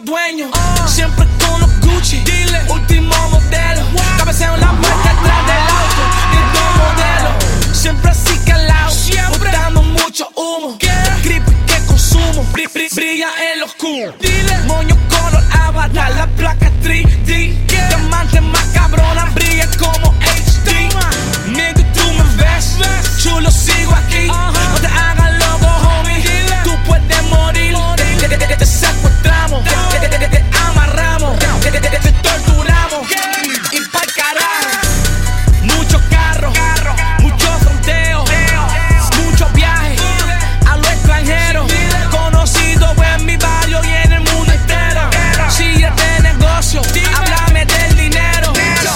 dueños. Siempre con los Gucci, último modelo. Cabeceo en la puerta atrás del auto, mismo modelo. Siempre así calado, botando mucho humo. Creepy que consumo, brilla en lo oscuro. Moño color avatar, la placa 3D. Diamante más cabrona, brilla como HD. Nigga, tú me ves, chulo sigo aquí. No te hagas loco, homie, tú puedes morir. Te secuestramos, te amarramos, te torturamos y pa'l carajo. Muchos carros, mucho fronteo, muchos viajes a lo extranjero. Conocido en mi barrio y en el mundo entero. Si es de negocio, háblame del dinero.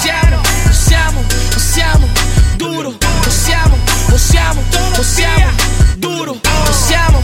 Joseamos, duro. Joseamos, duro. Joseamos,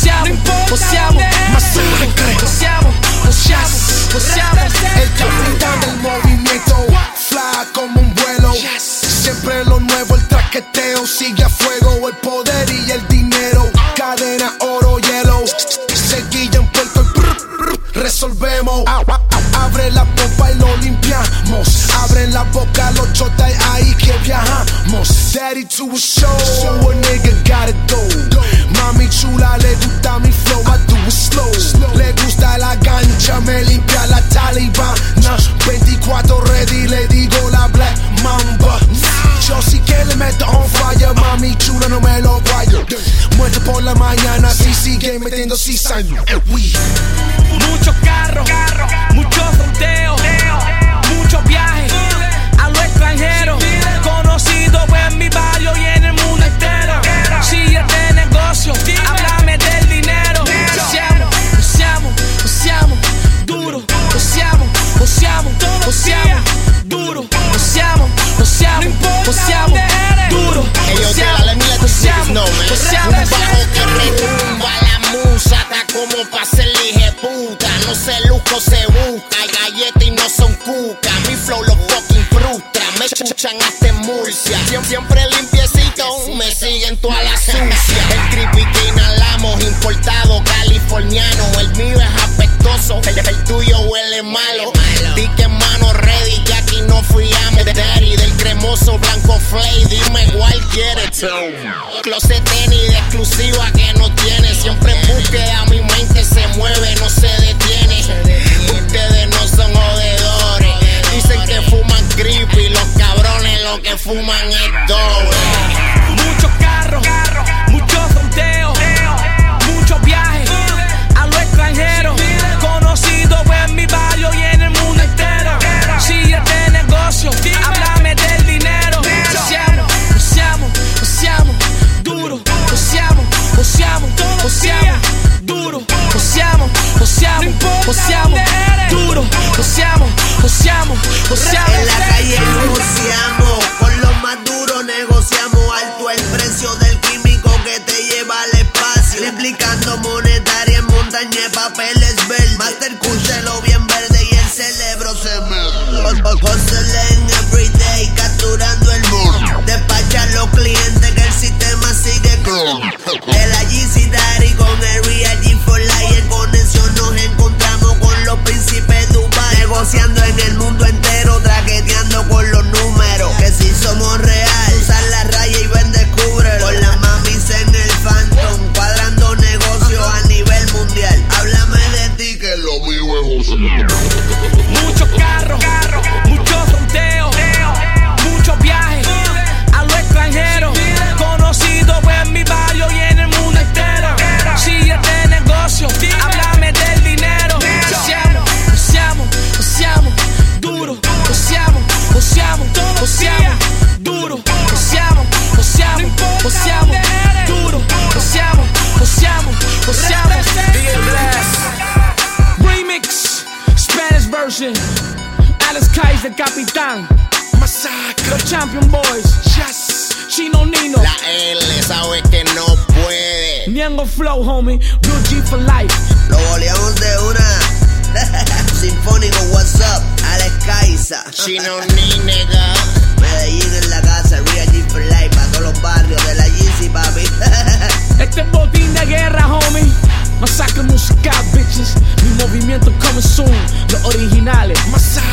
más duro. Joseamos. El capitán del movimiento, fly como un vuelo. Siempre lo nuevo, el traqueteo sigue a fuego. El poder y el dinero, cadena, oro, hielo. Seguilla en puerto y resolvemos. Abre la pompa y lo limpiamos. Abren la boca los chotas y ahí que viajamos. Daddy to a show, a nigga gotta go. Mami chula, le gusta mi flow, I do it slow. Le gusta la gancha, me limpia la talibana. 24 ready, le digo la Black Mamba. Yo sí que le meto on fire, mami chula, no me lo guayo. Muerto por la mañana, si sigue metiendo cizaña. Muchos carros, mucho fronteo, muchos viajes a lo extranjero. Conocido en mi barrio y en el mundo entero. Si es de negocio, háblame del dinero. Joseamos, duro. Joseamos, duro. Joseamos, duro. Un bajo que retumba la musa, está como pa' ser puta. No se lujo, se busca. Hay galletas y no son cuca. Mi flow lo fucking frustra. Me chuchan hasta en Murcia. Siempre limpiecito, me siguen toda la sucia. El creepy que inhalamos, importado californiano. El mío es apestoso, el tuyo huele malo. Dique en mano ready, que aquí no friamos. Daddy del cremoso blanco flay, dime cuál quieres. Closet tenis de exclusiva que no tiene. Siempre en búsqueda, mi mente se mueve, no se detiene. Ustedes no son jodedores. Dicen que fuman creepy, los cabrones lo que fuman es doble. Muchos carros, mucho fronteo, muchos viajes a lo extranjero. Conocido en mi barrio y en el mundo entero. Si es de negocio, háblame del dinero. Joseamos, duro. Joseamos, duro. Joseamos, duro. Joseamos. En la calle negociamos, con los más duros negociamos. Alto el precio del químico que te lleva al espacio. Replicando monetaria en montaña de papeles verdes. Master lo bien verde y el cerebro se me. Hustling everyday, capturando el mood. Despachan los clientes que el sistema sigue con. De la GC Daddy con el Real G for Life. En conexión nos encontramos con los príncipes Dubai. Negociando en el mundo entero, traqueteando con los números. Que si somos real, usan la raya y ven descúbrelo. Con las mamis en el Phantom, cuadrando negocios a nivel mundial. Háblame de ti que lo mío es José. Muchos carros, mucho fronteo, muchos viajes a lo extranjero. Conocido en mi barrio y en el mundo entero. Si es de negocio, háblame del dinero. Joseamos, duro. Joseamos, duro. Joseamos, duro. Joseamos. Remix, Spanish version. Alex Kais, el capitán. Masacre, Los Champion Boys. yes. Chino Nino. La L sabe que no puede. Niango Flow, homie. Blue G for life. Lo boleamos de una. Sinfónico, what's up? Alex Kaiza. Chino ni nega. Medellín en la casa, Real G for Life. Para todos los barrios de la GC, papi. Este es botín de guerra, homie. Masacre musical, bitches. Mi movimiento coming coming soon, los originales. Masao.